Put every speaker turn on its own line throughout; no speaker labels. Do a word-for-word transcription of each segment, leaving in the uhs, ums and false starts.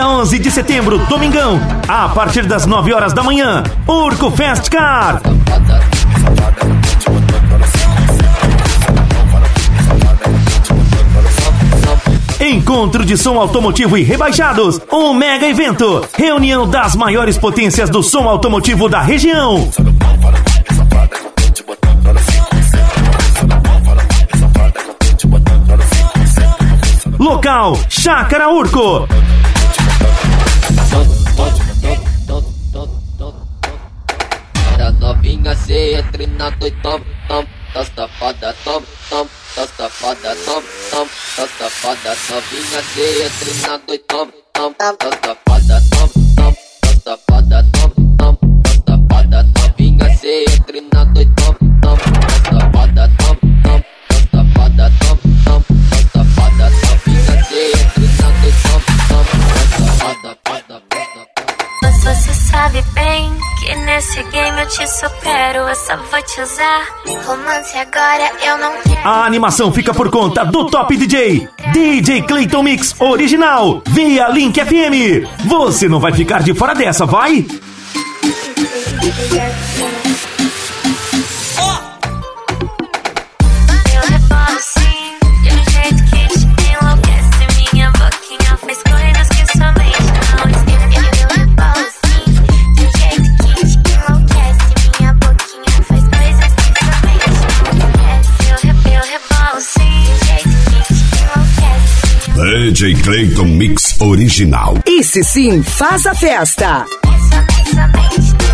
Dia onze de setembro, domingão, a partir das nove horas da manhã, Urco Fest Car. Encontro de som automotivo e rebaixados, um mega evento, reunião das maiores potências do som automotivo da região. Local, Chácara Urco.
Da novinha cê entra e na doidão, tom, tá safada, tom, tom, tá safada, tom, tom, tá safada, novinha cê entra e na doidão, tom, tá safada, tom, tom, tá safada, tom, tom, tá safada, novinha cê entra e na doidão, tom, tá safada, tom, tom, tá safada, tom, tom, tá safada, novinha cê entra e na doidão, tom, tá safada, safada, safada.
Você sabe bem que nesse game eu te supero, eu só vou te usar. Romance agora eu não quero.
A animação fica por conta do Top D J, D J Clayton Mix Original, via Link F M. Você não vai ficar de fora dessa, vai?
Eu rebolo sim, de um jeito que te enlouquece. Minha boquinha faz coisas que sua mente não esquece. Eu rebolo sim, de um jeito que te enlouquece. Minha boquinha faz coisas que sua mente não esquece. Eu, re, eu rebolo sim, de um jeito que te enlouquece.
D J Clayton Mix Original.
Esse sim faz a festa.
Essa, essa mente não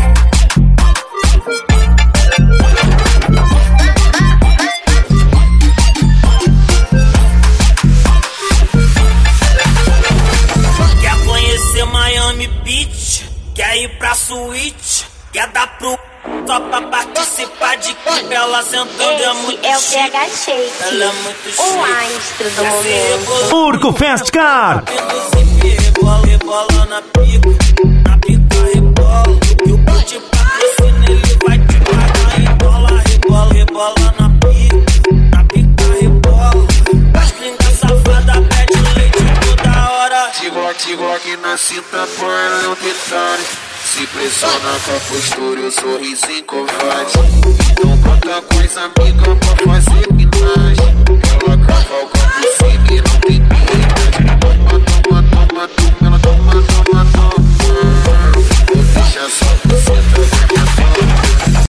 Quer conhecer Miami Beach? Quer ir pra suíte? Quer dar pro só pra participar de que ela sentando é muito
é o
chique.
P H Shake,
Ela é muito chique.
o astro do momento.
Urco Fest Car.
Rebola, rebola na pica, na pica rebola. E o bote patrocina, ele vai te pagar em dólar. Rebola, rebola na pica, na pica rebola. As gringas safadas pede leite toda hora.
Tigo aqui na cinta, põe ela um detalhe. Se pressiona com a postura e o sorrisinho covarde. Então conta com as amigas pra fazer minagem. Ela cavalga por cima e